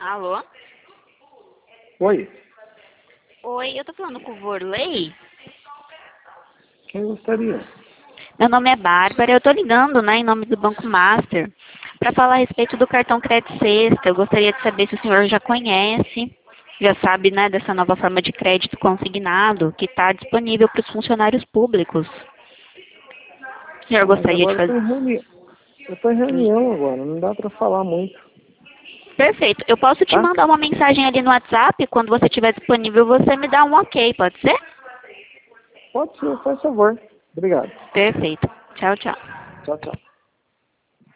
Alô? Oi, Oi, eu tô falando com o Vorley? quem gostaria? Meu nome é Bárbara, eu tô ligando, né, em nome do Banco Master, para falar a respeito do cartão Crédito Sexta. Eu gostaria de saber se o senhor já conhece, já sabe, né, dessa nova forma de crédito consignado que está disponível para os funcionários públicos. O senhor Mas gostaria de agora eu tô fazer? em reunião. Eu tô em reunião agora, não dá pra falar muito. Perfeito. Eu posso te Tá? mandar uma mensagem ali no WhatsApp, quando você estiver disponível, você me dá um ok, pode ser? Pode ser, faz favor. Obrigado. Perfeito. Tchau, tchau. Tchau, tchau.